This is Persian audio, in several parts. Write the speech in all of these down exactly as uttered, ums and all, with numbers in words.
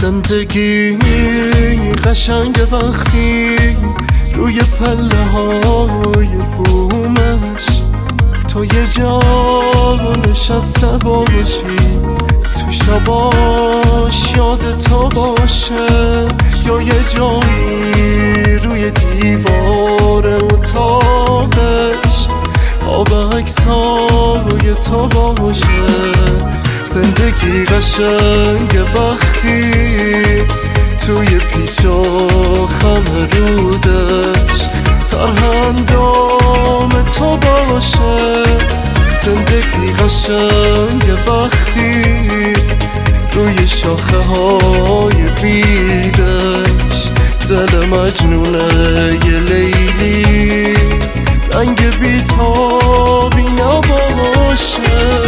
زندگی قشنگ وقتی روی پله های بومش تو یه جا نشسته باشی، تو شباش یاد تو باشه، یا یه جایی روی دیوار اتاقش آب عکسای تو باشه. زندگی قشنگ وقتی توی پیچ و خم رودش ترهندام تو باشه. زندگی قشنگ وقتی روی شاخه های بیدش دل مجنونه ی لیلی رنگ بیتابی نباشه.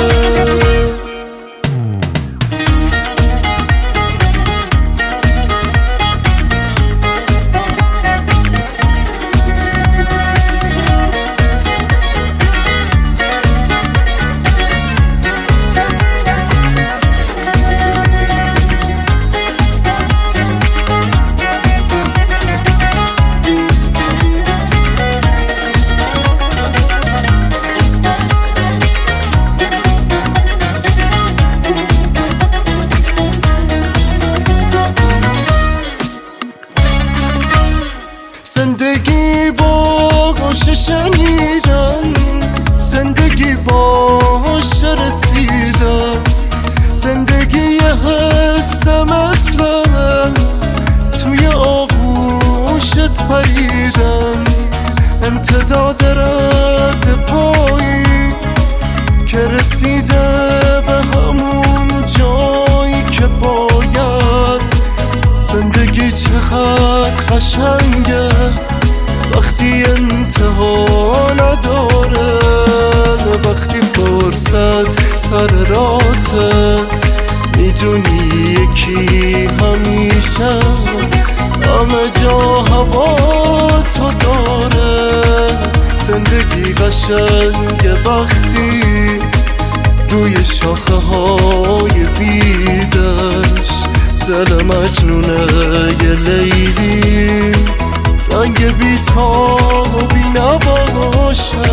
زندگی باش شنیدن، زندگی باش رسیدن، زندگی یه حس مثل توی آغوشت پریدن، امتداد رد پایی که رسیده به همون جایی که باید. زندگی چقدر قشنگه وقتی انتها نداره، وقتی فرصت سر راته میدونی یکی همیشه همه جا هوا تو داره. زندگی قشنگه وقتی روی شاخه های بیدش دل مجنونه ی لیلی رنگ بیتابی نباشه.